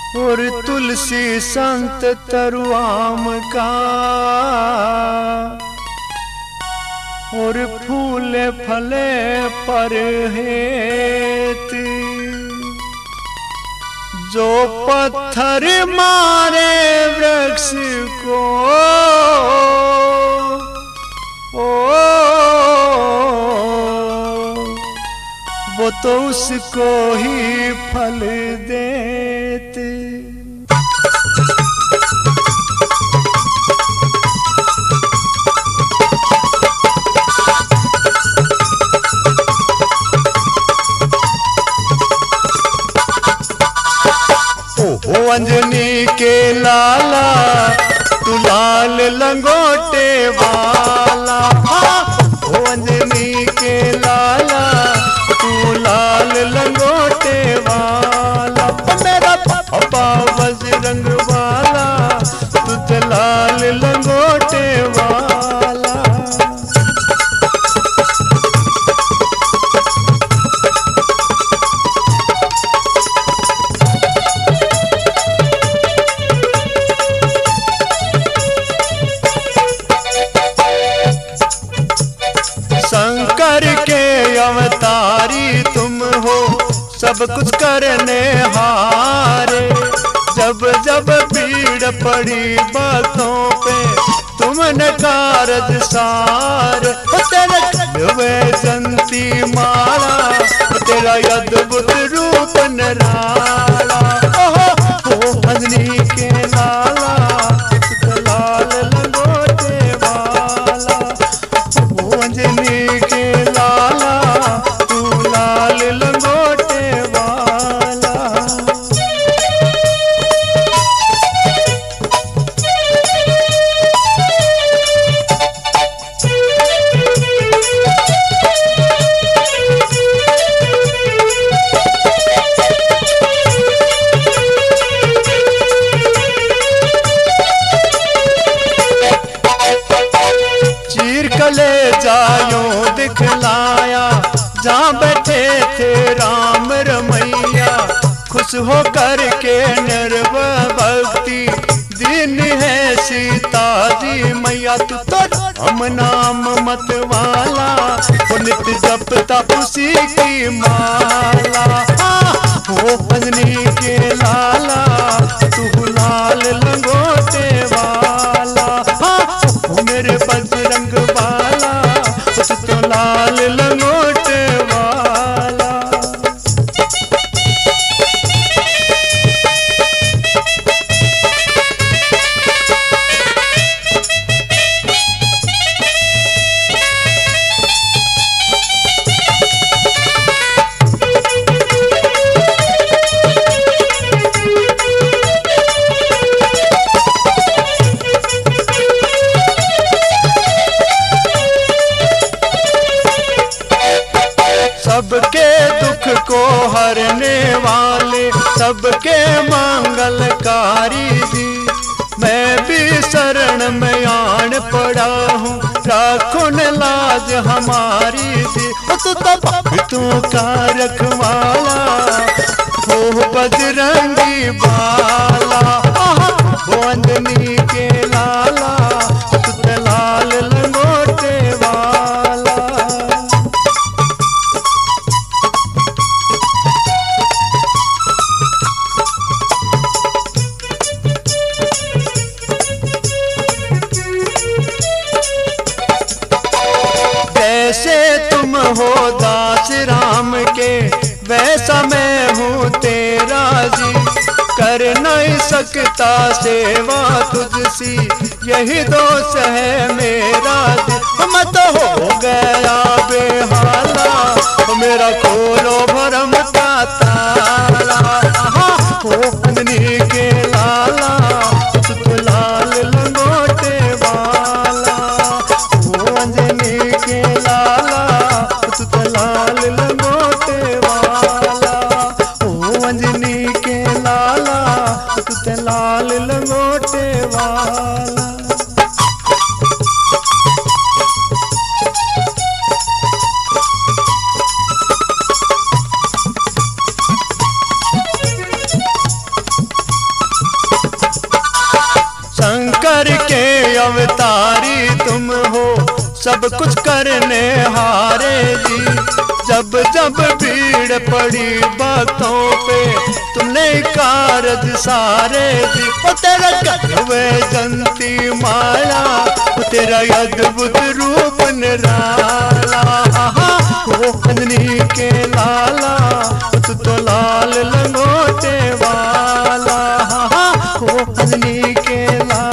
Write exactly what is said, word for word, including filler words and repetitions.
और तुलसी संत तरुआम का और फूले फले पर हेत जो पत्थर मारे वृक्ष को ओ वो तो उसको ही फल देते। ओ अंजनी के लाला तू लाल लंगोटे वाला, ओ अंजनी के लाला तू लाल लंगोटे वाला, मेरा पापा बजरंग वाला तू लाल लंगोटे वाला। शंकर के अवतारी तुम हो, सब कुछ करने हारे, जब जब भीड़ पड़ी बातों पे तुमने कारज सार, तेरे वैजंती माला तेरा अद्भुत रूप निराला, ओ अंजनी के लाला लाल लंगोटे वाला, ओ अंजनी के लाला तू लाल लंगोटे वाला। चीर कले जायो दिखलाया जहाँ बैठे थे राम रमैया, खुश हो करके निर्भक्ति दीन है सीता जी मैया, तू तो हम नाम मत वाला नित्य जपता उसी की माला, ओ अंजनी के लाला तू लाल लंगोटे वाला, ओ मेरे बजरंग वाला तू तो लाल लंगोटे वाला। सबके दुख को हरने वाले सबके मंगलकारी जी, मैं भी शरण में आन पड़ा हूँ राखो न लाज हमारी जी, तू तो भक्तों का रखवाला हो बजरंगी बाला, वो अंजनी के लाला तू तो लाल लंगोटे वाला। जैसे तुम हो दास राम के वैसा मैं हूँ तेरा जी, कर नहीं सकता सेवा तुझसी यही दोष है मेरा जी, मैं तो हो गया बेहाला मेरा खोलो भरम का ताला, हो अंजनी के लाला तू तो लाल लंगोटे वाला, हो अंजनी के लाला तू तो लाल लंगोटे वाला, हो अंजनी के लाला तू तो लाल लंगोटे वाला। अवतारी तुम हो, सब कुछ करने हारे जी। जब जब भीड़ पड़ी भक्तों पे, तुमने कारज सारे दी। ओ तेरा कटवे जंती माला, ओ तेरा अद्भुत रूप निराला। ओ अंजनी के लाला, तू तो लाल लंगोटे वाला। ओ अंजनी के लाला।